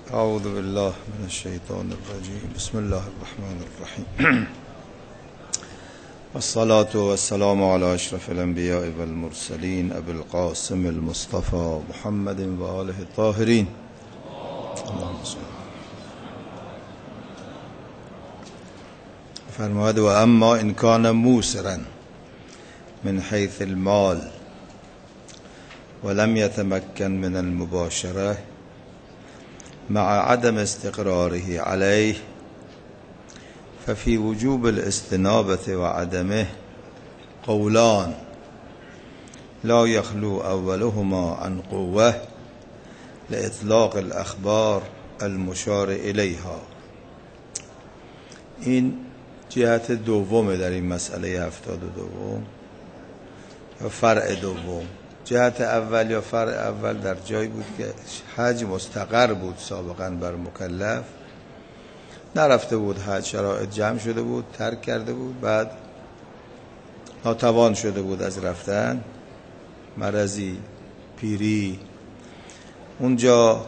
اعوذ بالله من الشیطان الرجیم. بسم الله الرحمن الرحیم. والصلاة والسلام على اشرف الانبیاء والمرسلین ابی القاسم المصطفى محمد و آله الطاهرین. اللهم صل. فرمود و اما ان کان موسرا من حیث المال ولم يتمكن من المباشرة مع عدم استقراره عليه ففي وجوب الاستنابة وعدمه قولان لا يخلو أولهما عن قوة لإطلاق الأخبار المشار إليها. این جهت دومه در این مسئله 72 یا فرع دوم. جهت اول یا فرع اول در جایی بود که حج مستقر بود سابقا بر مکلف، نرفته بود حج، شرایط جمع شده بود، ترک کرده بود، بعد ناتوان شده بود از رفتن، مرضی، پیری، اونجا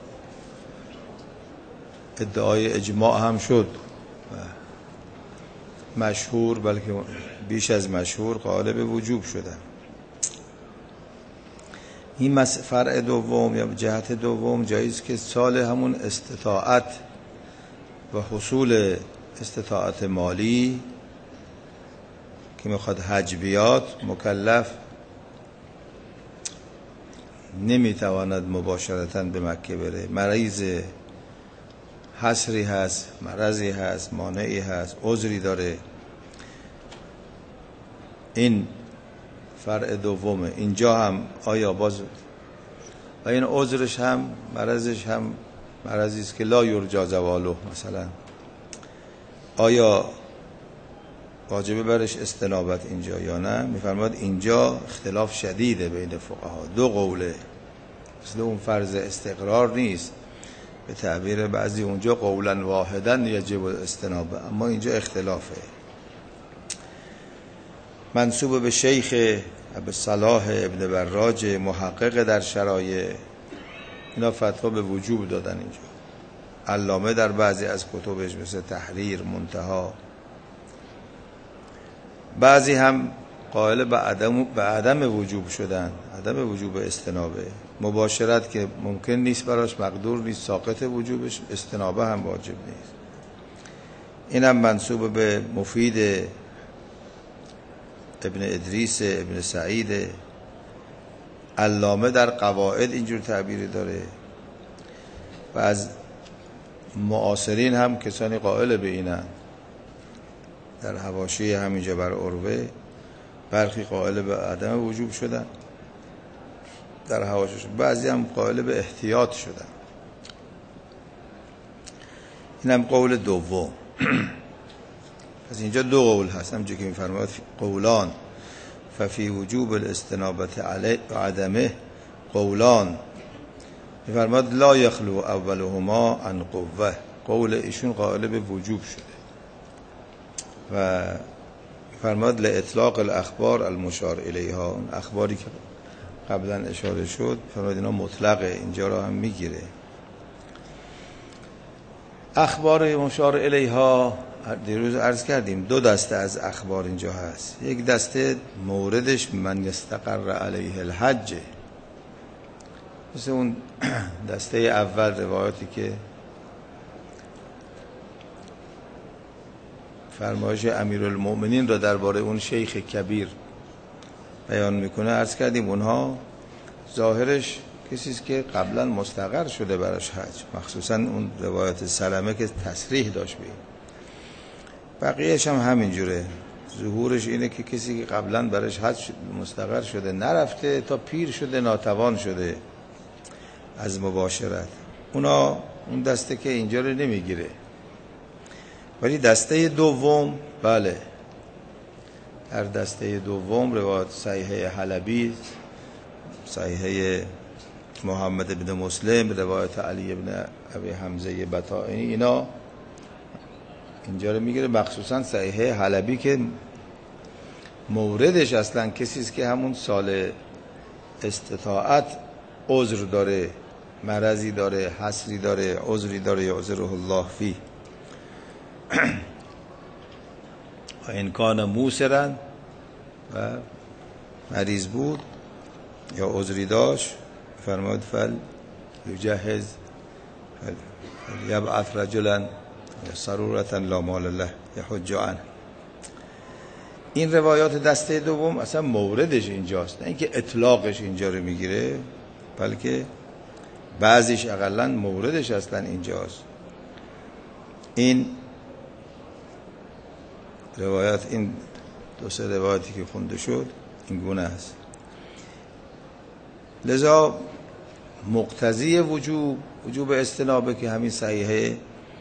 ادعای اجماع هم شد، مشهور بلکه بیش از مشهور قائل به وجوب شدن. این فرع دوم یا جهت دوم جاییست که سال همون استطاعت و حصول استطاعت مالی که میخواد حج بیاد، مکلف نمیتواند مباشرتاً به مکه بره، مریض، حصری هست، مرضی هست، مانعی هست، عذری داره. این فرع دومه. اینجا هم آیا باز و این عذرش هم مرضش هم مرضی است که لا یرجا زواله، مثلا آیا واجبه برش استنابت اینجا یا نه؟ میفرماد اینجا اختلاف شدیده بین فقها، دو قوله، مثل اون فرض استقرار نیست، به تعبیر بعضی اونجا قولا واحدا یجب استنابه، اما اینجا اختلافه. منسوب به شیخ ابو صلاح ابن براج محقق در شرایع، اینا فتوا به وجوب دادن اینجا. علامه در بعضی از کتبش مثل تحریر، منتها، بعضی هم قائل به عدم وجوب شدن، عدم وجوب استنابه. مباشرت که ممکن نیست براش، مقدور نیست، ساقط وجوبش، استنابه هم واجب نیست. اینم منسوب به مفید ابن ادریس ابن سعید. علامه در قواعد اینجور تعبیری داره و از معاصرین هم کسانی قائل به اینن، در حواشی همینجا بر عروه برخی قائل به عدم وجوب شدن در حواشیش، بعضی هم قائل به احتیاط شدن. اینم قول دوم. پس اینجا دو قول هست، همونجا که می‌فرماید قولان ففی وجوب الاستنابت علیه و عدمه قولان، می‌فرماید لا یخلو اولهما عن قوه. قول ایشون قائل به وجوب شده و می‌فرماید لاطلاق الاخبار المشار الیها، اون اخباری که قبلا اشاره شد فرماید اینا مطلقه، اینجا را هم میگیره. اخبار مشار الیها دیروز عرض کردیم دو دسته از اخبار اینجا هست. یک دسته موردش من یستقر علیه الحج، مثل اون دسته اول روایاتی که فرمایش امیرالمؤمنین را درباره اون شیخ کبیر بیان میکنه. عرض کردیم اونها ظاهرش کسی است که قبلا مستقر شده براش حج، مخصوصا اون روایت سلمه که تصریح داشت به این. بقیهش هم همینجوره، ظهورش اینه که کسی که قبلا برش حج مستقر شده نرفته تا پیر شده، ناتوان شده از مباشرت. اون دسته که اینجا رو نمیگیره. ولی دسته دوم، بله، در دسته دوم روایت صحیحه حلبی، صحیحه محمد بن مسلم، روایت علی بن ابی حمزه بطائنی، اینا اینجا رو میگیره. مخصوصا صحیحه حلبی که موردش اصلا کسی است که همون سال استطاعت عذر داره مرضی داره، حسری داره، عذری داره، یعذره الله فی و این کان موسرن و مریض بود یا عذری داشت فرمود فل یجهز یبعث رجلا سرورتا لا مال له یحج عنه. این روایات دسته دوم اصلا موردش اینجاست، نه اینکه اطلاقش اینجا رو میگیره، بلکه بعضیش اقلا موردش اصلا اینجاست. این روایات، این دو سه روایتی که خونده شد این گونه است. لذا مقتضی وجوب استنابه که همین صحیحه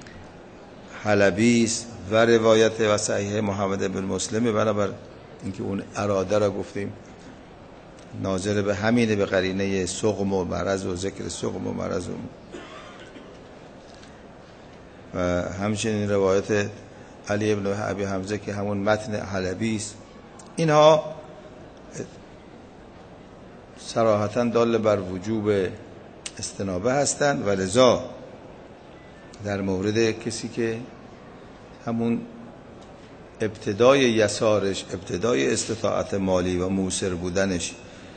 حلبی است و روایت و صحیحه محمد بن مسلم، بنابر اینکه اون اراده را گفتیم ناظر به همینه، به قرینه سقم و مرض و ذکر سقم و مرض و همچنین روایت علی ابن ابی حمزه که همون متن حلبی است. اینها صراحتاً دال بر وجوب استنابه هستند و لذا در مورد کسی که همون ابتدای یسارش، ابتدای استطاعت مالی و موسر بودنش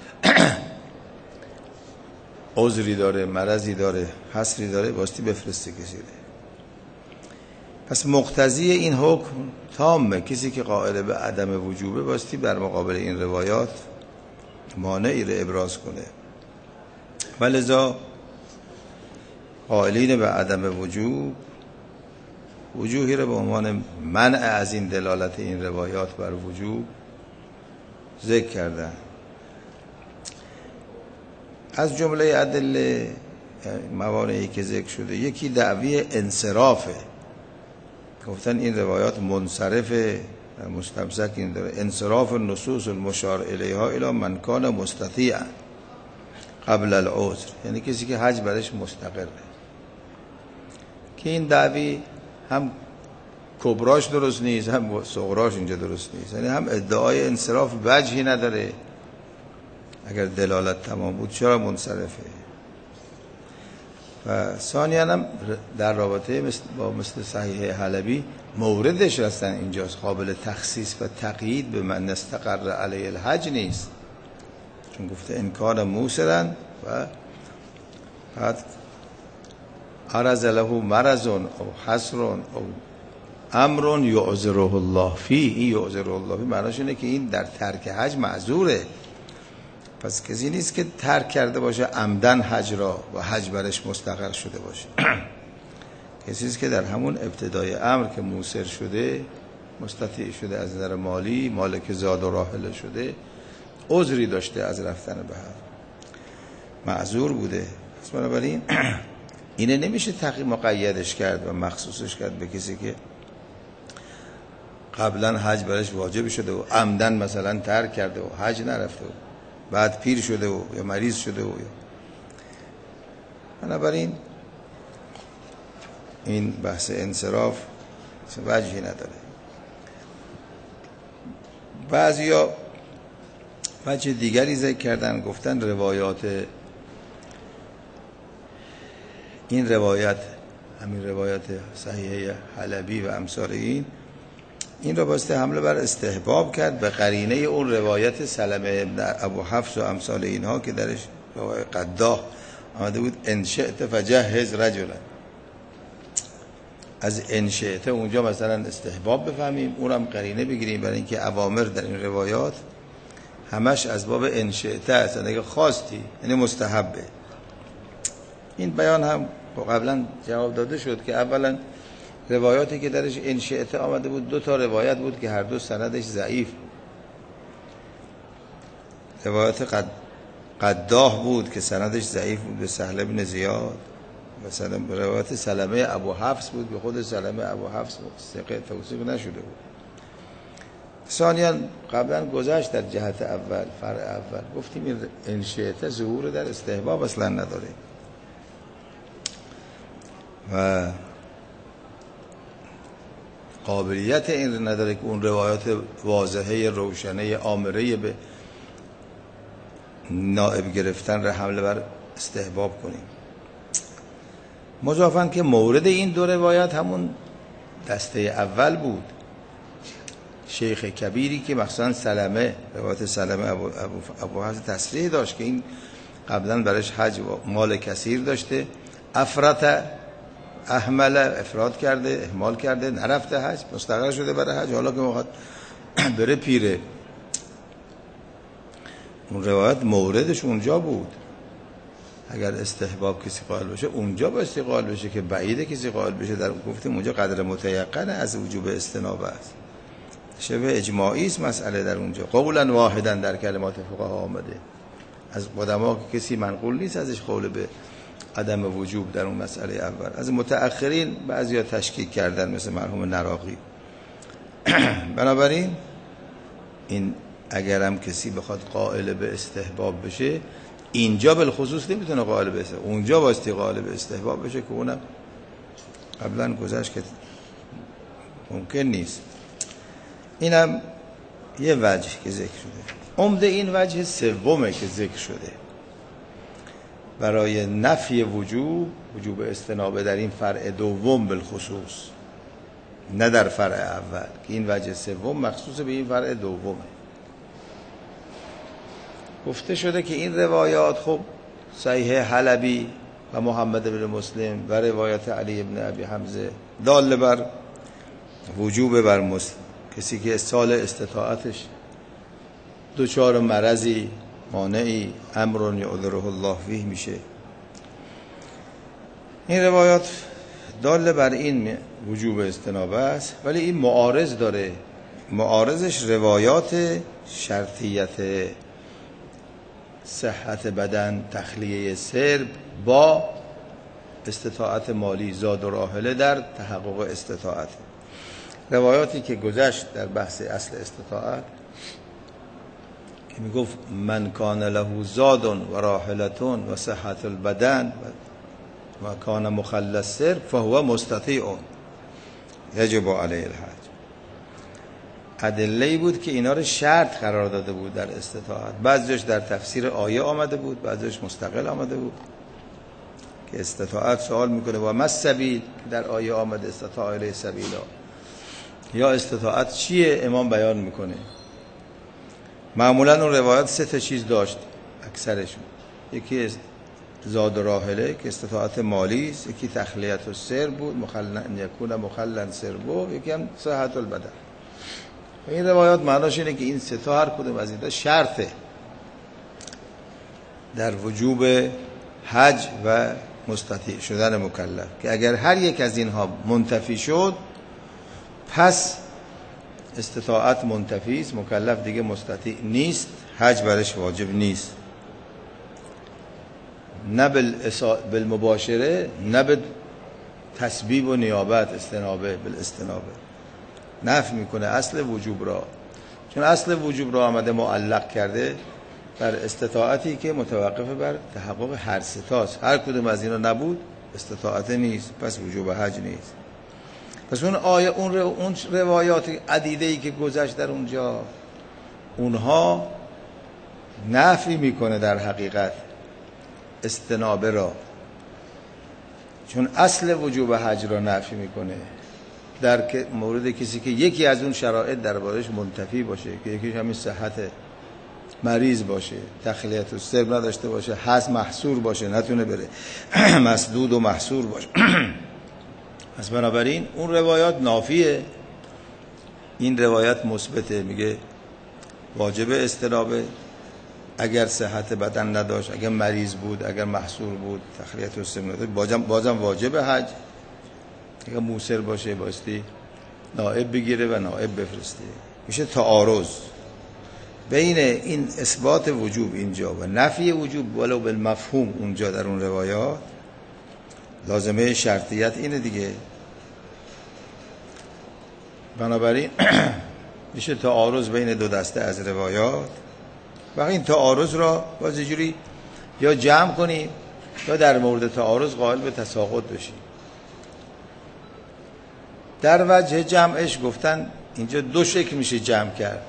عذری داره، مرضی داره، حسری داره، باستی بفرسته کسی ده. پس مقتضی این حکم تامه، کسی که قائل به عدم وجوبه باستی در مقابل این روایات مانعی رو ابراز کنه. ولذا قائلین به عدم وجوب وجوهی رو به عنوان منع از این دلالت این روایات بر وجوب ذکر کردن. از جمله ادله موانعی که ذکر شده یکی دعوی انصرافه، گفتن این روایات منصرفه، مستمسک این داره انصراف النصوص المشار الیها الی من کان مستطیعا قبل العذر، یعنی کسی که حج برش مستقره. که این دعوی هم کبراش درست نیست هم صغراش اینجا درست نیست، یعنی هم ادعای انصراف وجهی نداره. اگر دلالت تمام بود چرا منصرفه؟ و ثانیاً هم در رابطه با مثل صحیح حلبی موردش هستن اینجاست، قابل تخصیص و تقیید به من استقر علی الحج نیست، چون گفته ان کان موسرن و بعد عرض له مرض او حسر او امر یعذره الله فی. این یعذره الله فی معناش اینه که این در ترک حج معذوره، پس کسی نیست که ترک کرده باشه عمدن حج را و حج برش مستقر شده باشه. کسی است که در همون ابتدای امر که موسر شده، مستطیع شده از نظر مالی، مالک زاد و راحله شده، عذری داشته از رفتن به حج، معذور بوده. پس بنابراین اینه نمیشه تقیید مقیدش کرد و مخصوصش کرد به کسی که قبلا حج برش واجب شده و عمدن مثلا ترک کرده و حج نرفته و بعد پیر شده و یا مریض شده و بنابراین این بحث انصراف وجهی نداره. بعضیا وجه دیگری ذکر کردن، گفتن روایات این روایت، همین روایت صحیحه حلبی و امثال این را باسته حمله بر استحباب کرد به قرینه اون روایت سلمه ابن ابو حفص و امثال اینها که درش روایت قداه آمده بود ان شئت فجهز رجلا. از ان شئت اونجا مثلا استحباب بفهمیم، اونم قرینه بگیریم برای اینکه اوامر در این روایات همش از باب ان شئت است، اگه خواستی یعنی مستحبه. این بیان هم قبلا جواب داده شد که اولا روایاتی که درش ان شئت آمده بود دو تا روایت بود که هر دو سندش ضعیف. روایت قداه بود که سندش ضعیف بود به سهل بن زیاد، مثلا روایت سلمه ابو حفص بود به خود سلمه ابو حفص ثقه توثیق نشده بود. ثانیاً قبلا گذشت در جهت اول، فرع اول گفتیم این ان شئت ظهور در استحباب اصلا نداره و قابلیت این نداره که اون روایات واضحه روشنه آمره به نائب گرفتن را حمله بر استحباب کنیم. مضافاً که مورد این دو روایت همون دسته اول بود، شیخ کبیری که مخصوصا سلمه، روایت سلمه ابو حفص تصریح داشت که این قبلا برش حج مال کثیر داشته، افرط احمل، افراد کرده، اهمال کرده، نرفته حج، مستقر شده برای حج، حالا که میخواد بره پیره. اون روایت موردش اونجا بود. اگر استحباب کسی قائل بشه اونجا بایستی قائل بشه، که بعیده کسی قائل بشه. در گفتیم اونجا قدر متیقن از وجوب استنابه است، شبه اجماعی است مسئله در اونجا. قولا واحدا در کلمات فقها آمده، از قدما که کسی منقول نیست ازش قول به عدم وجوب در اون مسئله اول. از متأخرین بعضیا تشکیک کردن مثل مرحوم نراقی. بنابراین این اگرم کسی بخواد قائل به استحباب بشه، اینجا بالخصوص نمیتونه قائل به استحباب، اونجا بایستی قائل به استحباب بشه که اونم قبلا گذشت که ممکن نیست. اینم یه وجه که ذکر شده. عمده این وجه سومه که ذکر شده برای نفی وجوب استنابه در این فرع دوم بالخصوص، نه در فرع اول، که این وجه سوم مخصوص به این فرع دومه. گفته شده که این روایات خب صحیح حلبی و محمد بن مسلم و روایت علی بن ابی حمزه دال بر وجوب بر مسلم، کسی که سال استطاعتش دوچار مرضی مانعی امر یعذره الله فیه میشه. این روایات دال بر این وجوب استنابه است، ولی این معارض داره. معارضش روایات شرطیت صحت بدن، تخلیه سرب با استطاعت مالی، زاد و راحله در تحقق استطاعت. روایاتی که گذشت در بحث اصل استطاعت که میگفت من کان له زاد و راحلة و صحت البدن و کان مخلص سرب فهو مستطیع یجب علیه الحج. ادله‌ای بود که اینا رو شرط قرار داده بود در استطاعت. بعضیش در تفسیر آیه آمده بود، بعضیش مستقل آمده بود که استطاعت سوال میکنه و ما السبیل، در آیه آمده استطاع الیه سبیلا، یا استطاعت چیه امام بیان میکنه. معمولا اون روایات سه تا چیز داشت اکثرشون، یکی زاد و راحله که استطاعت مالی است، یکی تخلیت السر بود یکون مخلن سربو، یکی هم صحت البدن. این روایات معناش اینه که این سه تا هر کدوم از اینا شرطه در وجوب حج و مستطیع شدن مکلف، که اگر هر یک از اینها منتفی شد پس استطاعت منتفی است، مکلف دیگه مستطیع نیست، حج برش واجب نیست، نه بالمباشره نه به تسبیب و نیابت، استنابه بالاستنابه نفی میکنه اصل وجوب را. چون اصل وجوب را آمده معلق کرده بر استطاعتی که متوقف بر تحقق هر ستاست. هر کدوم از اینا نبود استطاعت نیست، پس وجوب حج نیست. پس اون آیه اون روایات عدیده‌ای که گذشت در اونجا، اونها نفی میکنه در حقیقت استنابه را، چون اصل وجوب حج را نفی میکنه در مورد کسی که یکی از اون شرایط دربارش منتفی باشه، که یکیش همین صحت مریض باشه، تخلیت السر نداشته باشه، حس محصور باشه، نتونه بره، مسدود و محصور باشه. پس بنابراین اون روایات نافیه، این روایت مثبته، میگه واجب استنابه اگر صحت بدن نداشت، اگر مریض بود، اگر محصور بود، تخلیت السر نداشت، بازم واجب حج. اگر موسر باشه بایستی نائب بگیره و نائب بفرسته. میشه تعارض بین این اثبات وجوب اینجا و نفی وجوب ولو بالمفهوم اونجا در اون روایات. لازمه شرطیت اینه دیگه. بنابراین میشه تعارض بین دو دسته از روایات و این تعارض را باز یه جوری یا جمع کنیم یا در مورد تعارض قائل به تساقط بشیم. در وجه جمعش گفتن اینجا دو شکل میشه جمع کرد.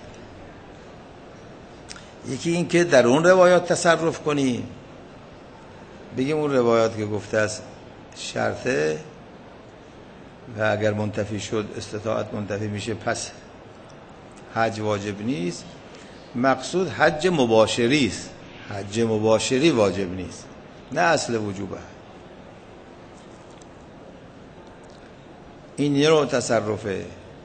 یکی این که در اون روایات تصرف کنیم، بگیم اون روایات که گفته است شرطه و اگر منتفی شد استطاعت منتفی میشه پس حج واجب نیست. مقصود حج مباشری است، حج مباشری واجب نیست، نه اصل وجوبه. این یه نوع تصرفه.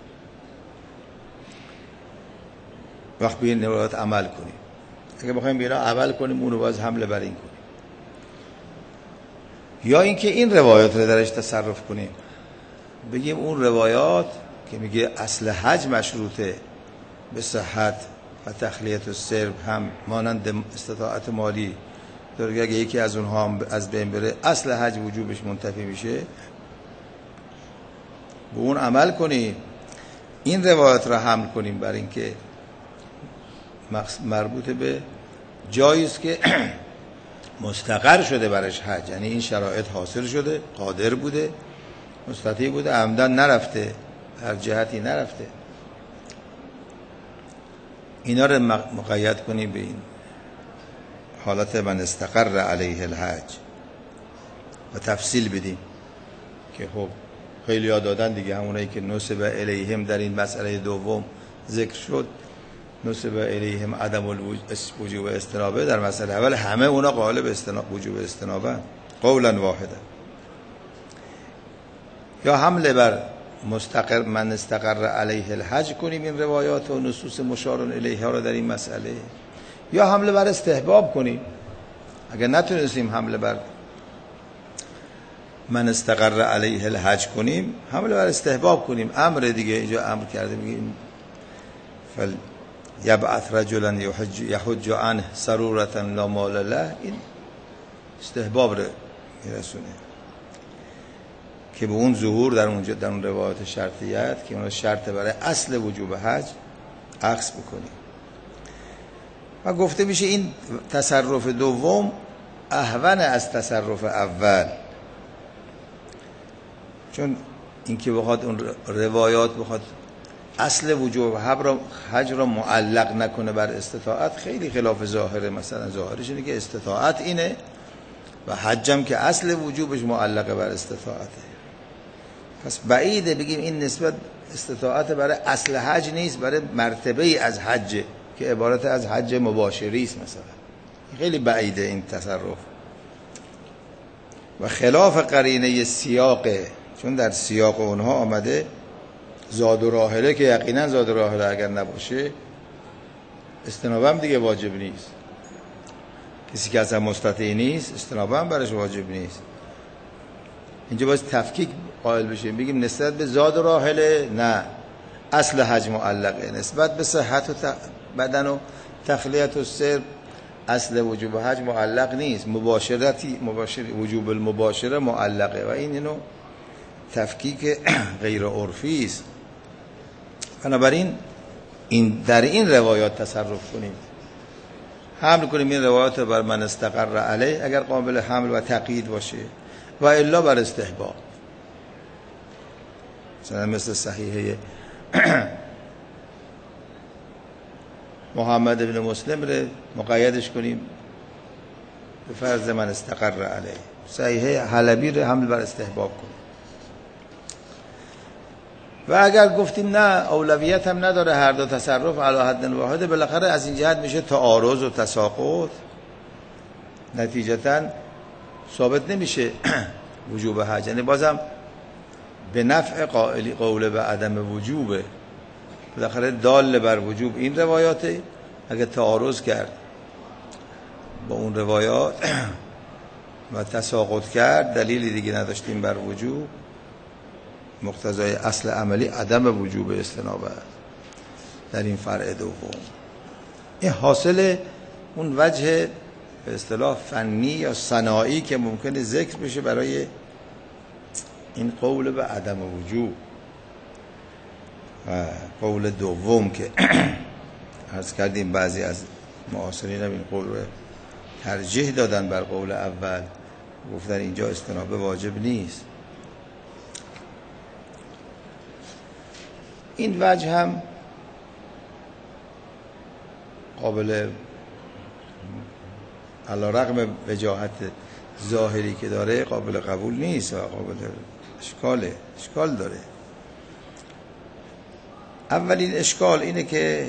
وقت به این روایات عمل کنیم، اگه بخوایم بینا عمل کنیم اونو باز حمله بر این کنیم، یا اینکه این روایات رو درش تصرف کنیم، بگیم اون روایات که میگه اصل حج مشروطه به صحت و تخلیت السرب هم مانند استطاعت مالی، اگه یکی از اونها هم از بین بره اصل حج وجوبش منتفی میشه، به اون عمل کنیم. این روایات را حمل کنیم بر اینکه مربوط به جاییست که مستقر شده برش حج، یعنی این شرایط حاصل شده، قادر بوده، مستطیع بوده، عمدن نرفته، هر جهتی نرفته. اینا رو مقید کنیم به این حالت من استقر علیه الحج و تفصیل بدیم که خب خیلی ها دادن دیگه، همونایی که نسب الیهم در این مسئله دوم ذکر شد، نسب الیهم عدم الوجوب استنابه، در مسئله اول همه اونا قائل وجوب استنابه قولا واحدا. یا حمله بر مستقر من استقر علیه الحج کنیم این روایات و نصوص مشار الیها رو در این مسئله، یا حمله بر استحباب کنیم. اگر نتونستیم حمله بر من استقر علیه الحج کنیم، حمله بر استحباب کنیم. امر دیگه اینجا امر کرده، میگیم فل یبعث رجلا یحج عنه سرورة لا مال له، این استحباب رو میرسونه که به اون ظهور در اونجا در اون روایات شرطیت که اون شرط برای اصل وجوب حج عکس بکنیم. و گفته میشه این تصرف دوم اهون از تصرف اول، چون اینکه بخواد اون روایات بخواد اصل وجوب حج را معلق نکنه بر استطاعت خیلی خلاف ظاهره. مثلا ظاهرش اینه که استطاعت اینه و حجم که اصل وجوبش معلقه بر استطاعته، پس بعیده بگیم این نسبت استطاعت برای اصل حج نیست، برای مرتبه ای از حج که عبارت از حج مباشری است. مثلا خیلی بعیده این تصرف و خلاف قرینه سیاقه، چون در سیاق اونها آمده زاد و راحله که یقینا زاد و راحله اگر نباشه استنابه هم دیگه واجب نیست. کسی که اصلا مستطیع نیست استنابه هم برش واجب نیست. اینجا باید تفکیک قائل بشیم، بگیم نسبت به زاد و راحله نه، اصل حج معلقه، نسبت به صحت و بدن و تخلیت و سر اصل وجوب حج معلق نیست، مباشر وجوب المباشره معلقه و اینو تفکیک غیر عرفی است. بنابراین این در این روایات تصرف کنیم، حمل کنیم این روایات بر من استقر علیه اگر قابل حمل و تقیید باشه، و الا بر استحباب. مثل صحیحه محمد ابن مسلم رو مقیدش کنیم به فرض من استقر علیه، صحیحه حلبی رو حمل بر استحباب کنیم. و اگر گفتیم نه اولویت هم نداره هر دو تصرف علی حد واحد، بالاخره از این جهت میشه تعارض و تساقط، نتیجتا ثابت نمیشه وجوب حج، یعنی بازم به نفع قائلی قول به عدم وجوبه، بالاخره دال بر وجوب این روایاته. اگر تعارض کرد با اون روایات و تساقط کرد، دلیلی دیگه نداشتیم بر وجوب، مقتضای اصل عملی عدم وجوب استنابه در این فرع دوم. این حاصل اون وجه به اصطلاح فنی یا صناعی که ممکنه ذکر بشه برای این قول به عدم وجوب. و قول دوم که عرض کردیم بعضی از معاصرین هم این قول رو ترجیح دادن بر قول اول، گفتن اینجا استنابه واجب نیست. این وجه هم قابل علی رغم وجاهت ظاهری که داره قابل قبول نیست و قابل اشکال داره. اولین اشکال اینه که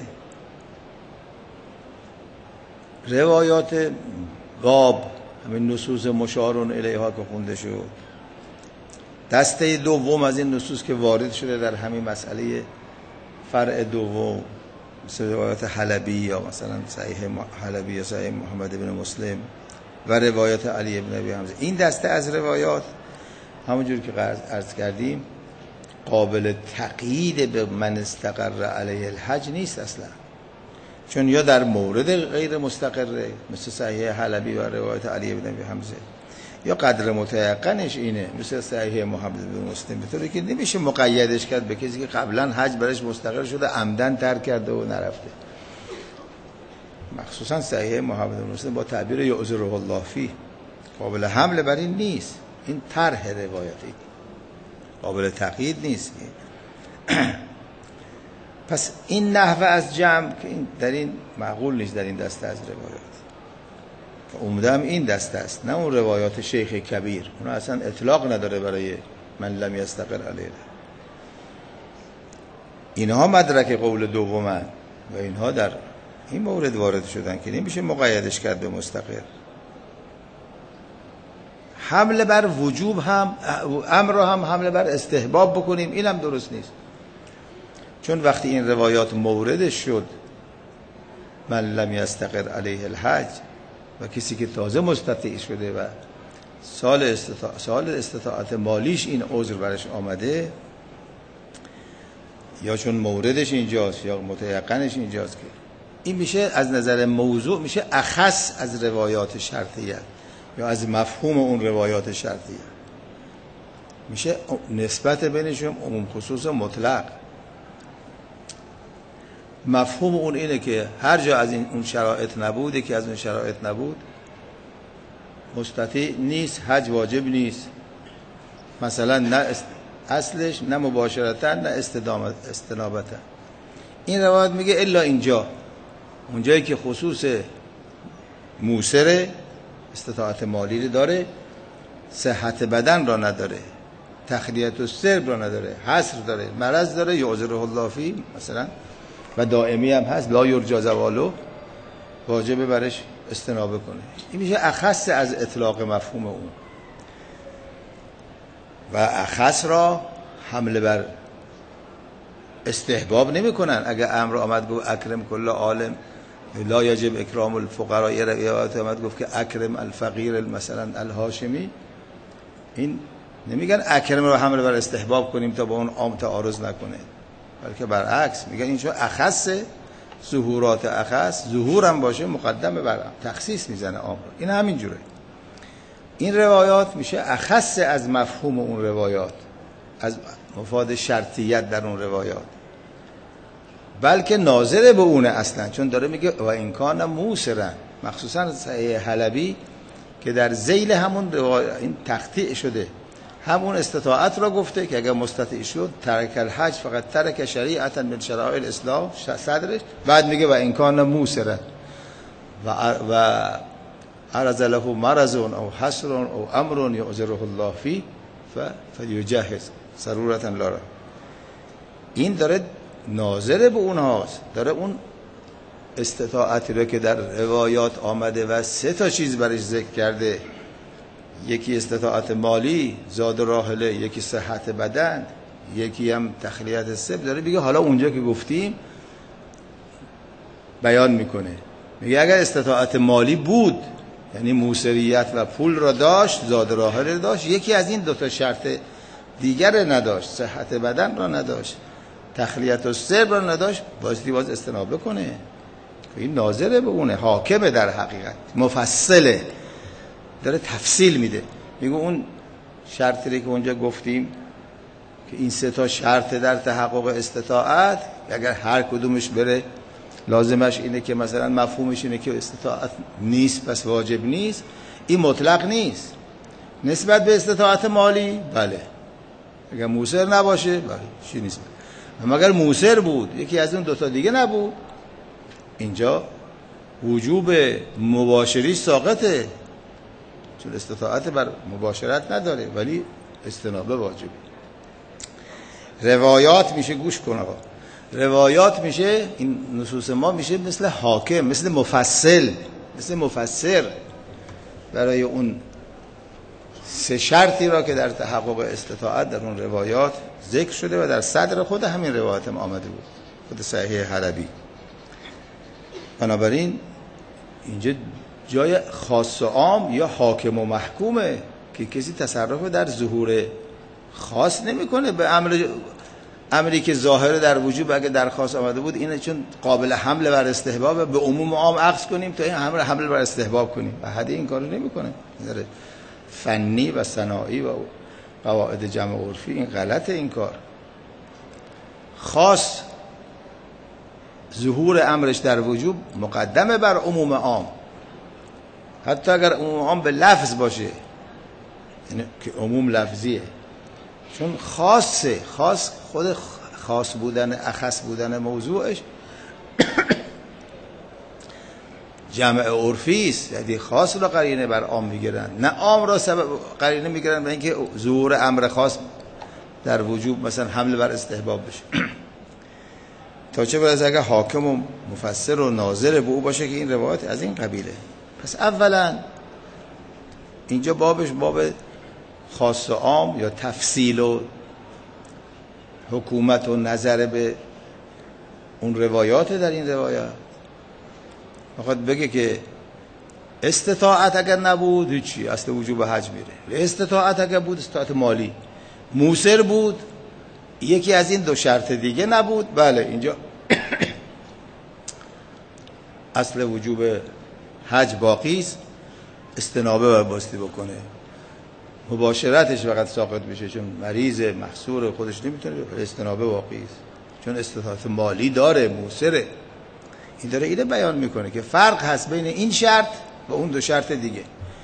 روایات غاب، همین نصوص مشارون الیها که خونده شد، دسته دوم از این نصوص که وارد شده در همین مسئله فرع دوم، مثل روایات حلبی یا مثلا صحیح حلبی یا صحیح محمد بن مسلم و روایات علی بن ابی حمزه، این دسته از روایات همونجور که عرض کردیم قابل تقیید به من استقر علیه الحج نیست اصلا، چون یا در مورد غیر مستقره مثل صحیح حلبی و روایت علی بن ابی حمزه، یا قدر متیقنش اینه مثل صحیح محمد بن مسلم، به طوری که نمیشه مقیدش کرد به کسی که قبلا حج برش مستقر شده عمدن ترک کرده و نرفته. مخصوصا صحیح محمد بن مسلم با تعبیر یعذره الله فیه قابل حمل بر این نیست، این طرح روایتی قابل تقیید نیست. پس این نحوه از جمع که این در این معقول نیست در این دسته از روایات. عمده هم این دسته است، نه اون روایات شیخ کبیر، اون اصلا اطلاق نداره برای من لم یستقر علیه. اینها مدرک قول دومن و اینها در این مورد وارد شدن که نمیشه مقیدش کرد به مستقر. حمله بر وجوب هم امر رو هم حمله بر استحباب بکنیم، اینم درست نیست، چون وقتی این روایات موردش شد من لم یستقر علیه الحج و کسی که تازه مستطیع شده و سال استطاعت مالیش این عذر برش آمده، یا چون موردش اینجاست یا متیقنش اینجاست، که این میشه از نظر موضوع میشه اخص از روایات شرطیه یا از مفهوم اون روایات شرطیه، میشه نسبت بینشون عموم خصوص مطلق. مفهوم اون اینه که هر جا از اون شرایط نبوده که از اون شرایط نبود مستطیع نیست، حج واجب نیست، مثلا نه اصلش نه مباشرتا نه استنابتا. این روایت میگه الا اینجا، اونجایی که خصوص موسر استطاعت مالی داره، صحت بدن را نداره، تخلیت السرب را نداره، حصر داره، مرض داره، یعذره الله فیه مثلا، و دائمی هم هست لا یرجا زوالو، واجبه برش استنابه کنه. این میشه اخص از اطلاق مفهوم اون، و اخص را حمله بر استحباب نمی کنن. اگه امر آمد گفت اکرم کل عالم لا یجب اکرام الفقراء، یه روایت آمد گفت که اکرم الفقیر مثلا الهاشمی، این نمیگن اکرم رو حمله بر استحباب کنیم تا با اون عام تعارض نکنه، بلکه برعکس میگن این چون اخص ظهورات اخص، ظهور هم باشه مقدم بر تخصیص میزنه عام. این همین جوره. این روایات میشه اخص از مفهوم اون روایات، از مفاد شرطیت در اون روایات، بلکه ناظر به اونه اصلا، چون داره میگه و این کان موسرن، مخصوصا صحیح حلبی که در ذیل همون این تقطیع شده، همون استطاعت را گفته که اگر مستطیع شد ترک الحج فقط ترک شریعتا من شرائع الاسلام صدرش، بعد میگه و این کان موسرن و عرض له مرض او حسر او امر یعذره الله فیه فلیجهز ضرورتا لارا. این داره ناظر به اونهاست، داره اون استطاعتی رو که در روایات آمده و 3 چیز برش ذکر کرده، یکی استطاعت مالی، زاد راحله، یکی صحت بدن، یکی هم تخلیت سب، داره بگه حالا اونجا که گفتیم بیان میکنه، میگه اگر استطاعت مالی بود یعنی موسریت و پول را داشت، زاد راحله داشت، یکی از این 2 شرط دیگر نداشت، صحت بدن را نداشت، تخلیت و سب را نداشت، باز استنابه کنه. این ناظره به اونه، حاکمه، در حقیقت مفصله، داره تفصیل میده. میگه اون شرطی که اونجا گفتیم که این 3 شرط در تحقق استطاعت، اگر هر کدومش بره لازمش اینه که مثلا مفهومش اینه که استطاعت نیست پس واجب نیست، این مطلق نیست. نسبت به استطاعت مالی بله، اگر موسر نباشه بله چی نیست، اما اگر موسر بود یکی از اون 2 دیگه نبود، اینجا وجوب مباشری ساقطه، چون استطاعت بر مباشرت نداره، ولی استنابه واجبه. روایات میشه، گوش کن آقا، روایات میشه، این نصوص ما میشه مثل حاکم، مثل مفصل، مثل مفسر برای اون سه شرطی را که در تحقق استطاعت در اون روایات ذکر شده و در صدر خود همین روایات هم آمده بود، خود صحیح حلبی. بنابراین اینجا جای خاص و عام یا حاکم و محکومه که کسی تصرف در ظهور خاص نمیکنه به امری که ظاهر در وجوب اگه درخواست آمده بود اینه چون قابل حمل بر استحباب به عموم عام عکس کنیم تا این حمل بر استحباب کنیم. احد این کارو نمیکنه. نظر فنی و صناعی و قواعد جمع عرفی این غلطه. این کار خاص ظهور امرش در وجوب مقدمه بر عموم عام، حتی اگر عموم عام به لفظ باشه، یعنی که عموم لفظیه، چون خاصه، خاص خود خاص بودن، اخص بودن موضوعش جمع عرفی است، یعنی خاص را قرینه بر عام میگیرن، نه عام را سبب قرینه میگیرن به اینکه ظهور امر خاص در وجوب مثلا حمل بر استحباب بشه. تا چه برسه اگر حاکم و مفسر و ناظر به او باشه که این روایت از این قبیله. پس اولا اینجا بابش باب خاص و عام یا تفصیل و حکومت و نظر به اون روایات. در این روایات میخواد بگه که استطاعت اگر نبود هیچی، اصل وجوب حج میره. استطاعت اگر بود استطاعت مالی، موسر بود، یکی از این دو شرط دیگه نبود، بله اینجا اصل وجوب حج باقی است، استنابه باستی بکنه، مباشرتش فقط ساقط بشه چون مریض محصور خودش نمیتونه، استنابه باقی است چون استطاعت مالی داره، موسره. این داره اینه بیان میکنه که فرق هست بین این شرط و اون دو شرط دیگه.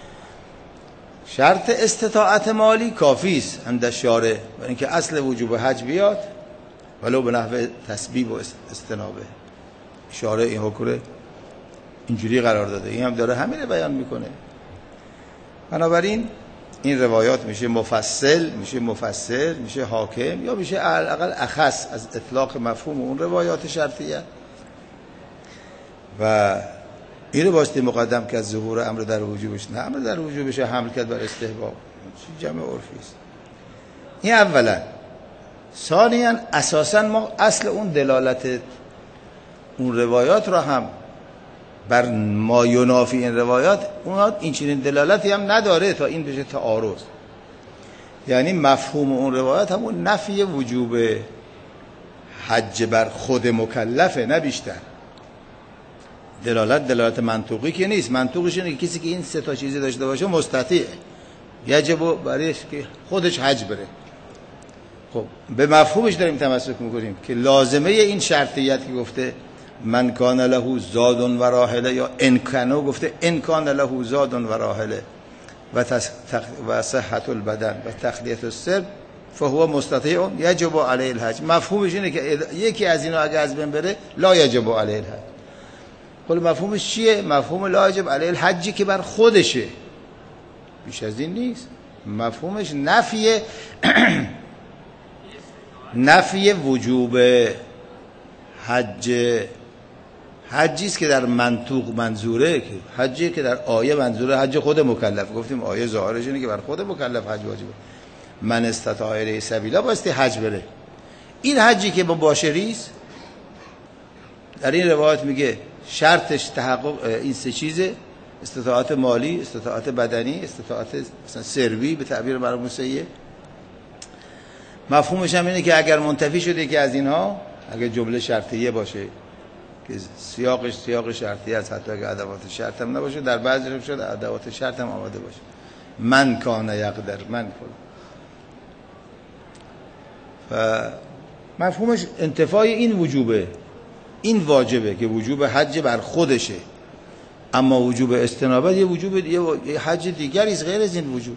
شرط استطاعت مالی کافی است عند الشارع برای اینکه اصل وجوب حج بیاد ولو به نحو تسبیب و استنابه. شارع این حکم اینجوری قرار داده، این هم داره همینه بیان میکنه. بنابراین این روایات میشه مفصل، میشه مفسر، میشه حاکم، یا میشه اقل اخص از اطلاق مفهوم اون روایات شرطیه و این رو باستی مقدم که از ظهور امر در وجوبش، نه امر در وجوبش حمل کرد بر استحباب، چی جمع عرفی است. این اولا. ثانیاً اساساً ما اصل اون دلالت اون روایات را هم بر ما ینافی این روایات، اونها این چنین دلالتی هم نداره تا این بشه تعارض. یعنی مفهوم اون روایات همون نفی وجوب حج بر خود مکلفه، نه بیشتر. دلالت منطوقی که نیست. منطوقش اینه که کسی که این سه تا چیزی داشته باشه مستطیع، یجب برایش که خودش حج بره. خب به مفهومش داریم تمسک میکنیم که لازمه این شرطیت که گفته من کان له زاد و راحله، یا ان کانو گفته ان کان له زاد و راحله و صحت البدن و تخلیه السر فهو مستطیع یجب علیه الحج. مفهومش اینه که یکی از اینا اگه از بین بره لا یجب علیه الحج. کل مفهومش چیه؟ مفهوم لا یجب علیه الحجی که بر خودشه، بیش از این نیست. مفهومش نفی وجوب حجی است که در منطوق منظوره، که حجی که در آیه منظوره حج خود مکلف. گفتیم آیه ظاهرش اینه که بر خود مکلف حج واجبه. من استطاع الیه سبیلا باستی حج بره. این حجی که مباشری است در این روایت میگه شرطش تحقق این سه چیزه: استطاعت مالی، استطاعت بدنی، استطاعت مثلا سروی به تعبیر مرحوم سیه. مفهومش هم اینه که اگر منتفی شده که از اینها، اگر جمله شرطیه باشه که سیاقش سیاق شرطیه است، حتی اگر ادوات شرط هم نباشه، در بعضی جا شده ادوات شرط هم آمده باشه، من کان یقدر من کن. و مفهومش انتفای این وجوبه، این واجبه که وجوب حج بر خودشه، اما وجوب استنابت یه وجوب یه حج دیگری است غیر از این وجوب.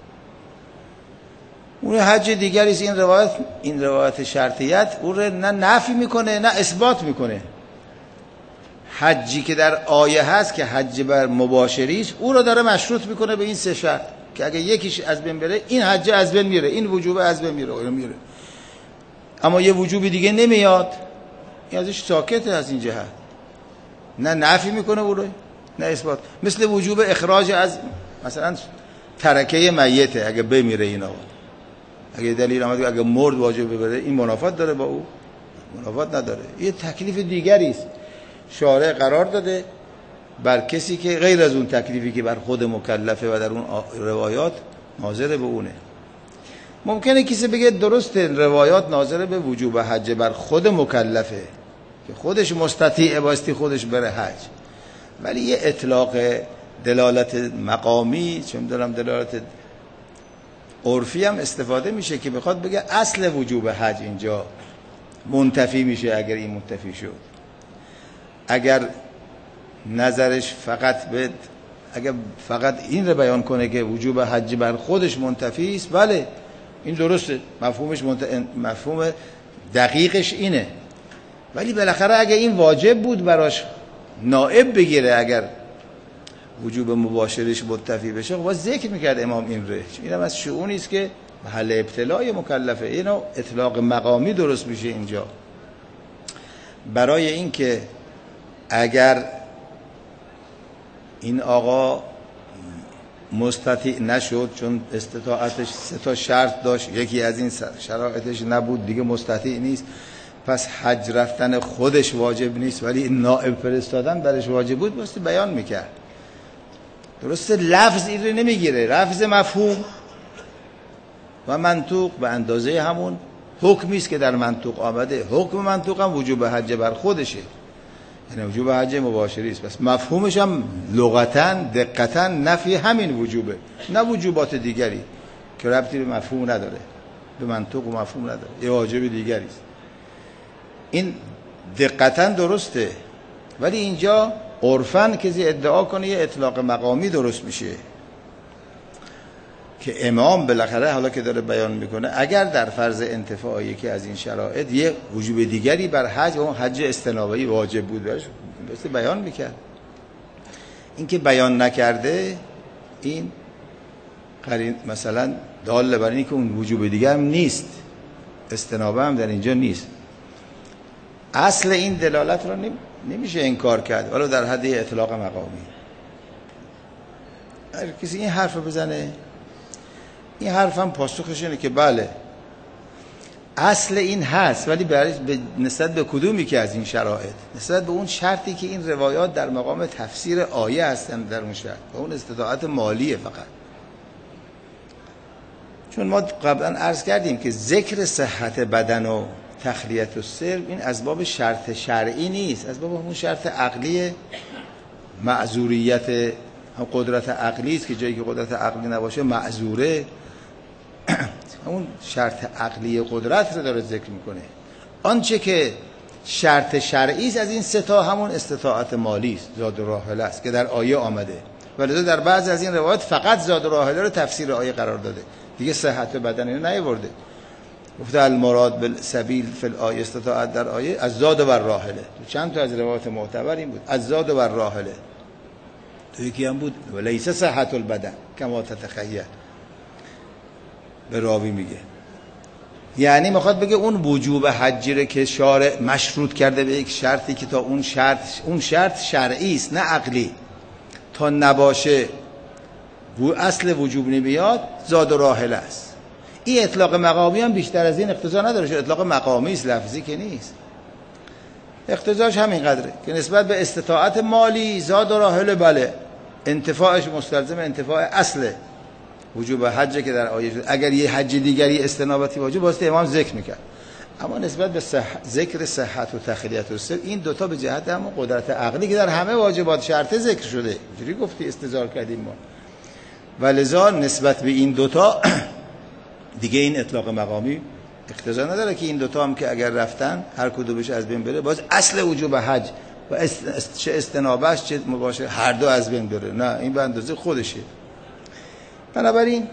اون حج دیگری است. این روایت شرطیت اون رو نه نفی میکنه نه اثبات میکنه. حجی که در آیه هست که حج بر مباشری است، او رو داره مشروط میکنه به این سه شرط که اگه یکیش از بین بره این حج از بین میره، این وجوب از بین میره. اما یه وجوبی دیگه نمیاد، این ازش ساکته از این جهت، نه نفی میکنه او رو نه اثبات. مثل وجوب اخراج از مثلا ترکه میته، اگه بمیره این آقا، اگه دلیل آمد اگه مرد واجب ببره، این منافات داره با او؟ منافات نداره. یه تکلیف دیگری است شارع قرار داده بر کسی که غیر از اون تکلیفی که بر خود مکلفه و در اون روایات ناظر به اونه. ممکنه کسی بگه درسته روایات ناظر به وجوب حج بر خود مکلفه که خودش مستطیع باستی خودش بره حج، ولی یه اطلاق دلالت مقامی، چون دارم دلالت عرفی هم استفاده میشه که بخواد بگه اصل وجوب حج اینجا منتفی میشه اگر این منتفی شد. اگر نظرش اگر فقط این رو بیان کنه که وجوب حج بر خودش منتفی است، بله این درسته، مفهوم دقیقش اینه. ولی بالاخره اگر این واجب بود براش نائب بگیره، اگر وجوب مباشرش منتفی بشه، خب ذکر میکرد امام این ره. اینم از شؤونی است که محل ابتلای مکلفه، اینو اطلاق مقامی درست میشه اینجا. برای این که اگر این آقا مستطیع نشد، چون استطاعتش 3 شرط داشت، یکی از این شرایطش نبود، دیگه مستطیع نیست، پس حج رفتن خودش واجب نیست ولی نائب فرستادن برش واجب بود، باستی بیان میکرد. درسته لفظ این رو نمیگیره، لفظ مفهوم و منطوق به اندازه همون حکمی است که در منطوق آمده. حکم منطوق هم وجوب حج بر خودشه، یعنی وجوب حج مباشری است، پس مفهومش هم لغتاً دقتاً نفی همین وجوبه، نه وجوبات دیگری که ربطی به مفهوم نداره، به منطوق و مفهوم نداره، یه واجب دیگری است. این دقتاً درسته، ولی اینجا عرفاً کسی ادعا کنه یه اطلاق مقامی درست میشه که امام بالاخره حالا که داره بیان میکنه اگر در فرض انتفاع یکی از این شرایط یه وجوب دیگری بر حج و اون حج استنابه‌ای واجب بود برش بس بیان میکرد. این که بیان نکرده این قرین مثلا دال بر اینه که اون وجوب دیگر هم نیست، استنابه هم در اینجا نیست. اصل این دلالت رو نمیشه انکار کرد ولو در حد اطلاق مقامی. هر کسی این حرف رو بزنه، این حرف هم پاسخش اینه که بله اصل این هست، ولی برای نسبت به کدومی که از این شرایط، نسبت به اون شرطی که این روایات در مقام تفسیر آیه هستن در اون شرط و اون استطاعت مالیه فقط. چون ما قبلا عرض کردیم که ذکر صحت بدن و تخلیت السر این اسباب شرط شرعی نیست، اسباب اون شرط عقلی معذوریت، هم قدرت عقلی است که جایی که قدرت عقلی نباشه معذوره. اون شرط عقلی قدرت رو داره ذکر میکنه. آنچه که شرط شرعی است از این 3 همون استطاعت مالی است، زاد و راحله است که در آیه آمده، ولی در بعضی از این روایات فقط زاد و راحله رو تفسیر آیه قرار داده، دیگه صحت بدن اینو نیاورده. گفته المراد بالسبیل فی الآیه، استطاعت در آیه از زاد و راحله. تو چند تا از روایات معتبر این بود از زاد و راحله. تو یکی هم بود ولیس صحت البدن کما تتخیل، به راوی میگه، یعنی میخواد بگه اون وجوب حجی که شارع مشروط کرده به یک شرطی که تا اون شرط شرعی است نه عقلی، تا نباشه اصل وجوب نمیاد، زاد و راحله است. این اطلاق مقامی هم بیشتر از این اقتضا نداره، چون اطلاق مقامی است، لفظی که نیست. اقتضاش همین قدره که نسبت به استطاعت مالی زاد و راحله بله انتفاعش مستلزم انتفاع اصل وجوب حج که در آیه شده. اگر یه حج دیگری استنابتی واجب واسه امام ذکر میکرد، اما نسبت به ذکر صحت و تخلیت السر این دوتا به جهت همون قدرت عقلی که در همه واجبات شرط ذکر شده، اینجوری گفتی استدلال کردیم ما، ولذا نسبت به این دوتا دیگه این اطلاق مقامی اقتضا نداره که این دوتا هم که اگر رفتن هر کدومش از بین بره باز اصل وجوب حج و چه استنابهش چه مباشر هر دو از بین بره، نه این به اندازه خودشه. بنابراین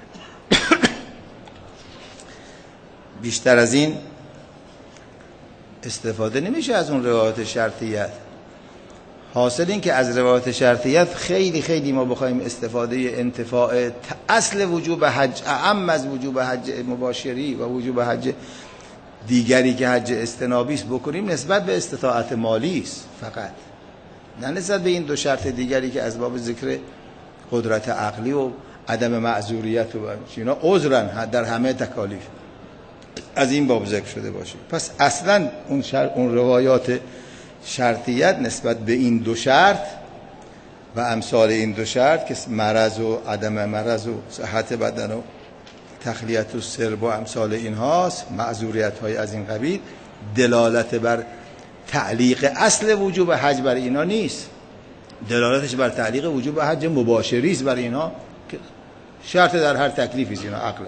بیشتر از این استفاده نمیشه از اون روایات شرطیت. حاصل این که از روایات شرطیت خیلی خیلی ما بخوایم استفاده انتفاع اصل وجوب حج اعم از وجوب حج مباشری و وجوب حج دیگری که حج استنابی است بکنیم نسبت به استطاعت مالی است فقط، نه نسبت به این دو شرط دیگری که از باب ذکر قدرت عقلی و عدم معذوریت و اینا عذرن در همه تکالیف از این باب ذکر شده باشه. پس اصلا اون روایات شرطیت نسبت به این دو شرط و امثال این دو شرط که مرض و عدم مرض و صحت بدن و تخلیت و سرب و امثال این هاست، معذوریت های از این قبیل، دلالت بر تعلیق اصل وجوب حج بر اینا نیست، دلالتش بر تعلیق وجوب حج مباشری است بر اینا که شرط در هر تکلیفی است. اینا عقل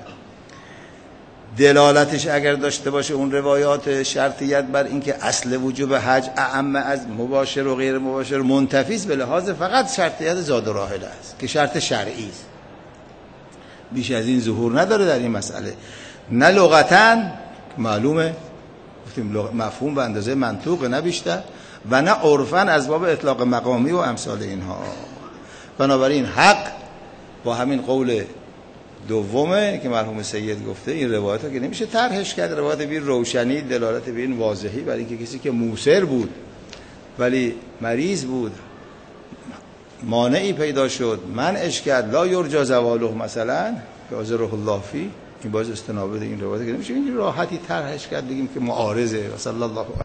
دلالتش اگر داشته باشه اون روایات شرطیت بر اینکه اصل وجوب حج اعم از مباشر و غیر مباشر منتفی است به لحاظ فقط شرطیت زاد و راحله است که شرط شرعی است، بیش از این ظهور نداره در این مسئله، نه لغتاً معلومه گفتیم مفهوم به اندازه منطوق نه بیشتر، و نه عرفاً از باب اطلاق مقامی و امثال اینها. بنابراین حق با همین قول دومه که مرحوم سید گفته این روایت ها که نمیشه طرحش کرد، روایت به این روشنی دلالت به این واضحی، برای اینکه کسی که موسر بود ولی مریض بود مانعی پیدا شد منعش کرد لا یرجا زواله مثلا که عذره الله فی، این باز استنابه این روایت که نمیشه این راحتی طرحش کرد بگیم که معارضه. صلی الله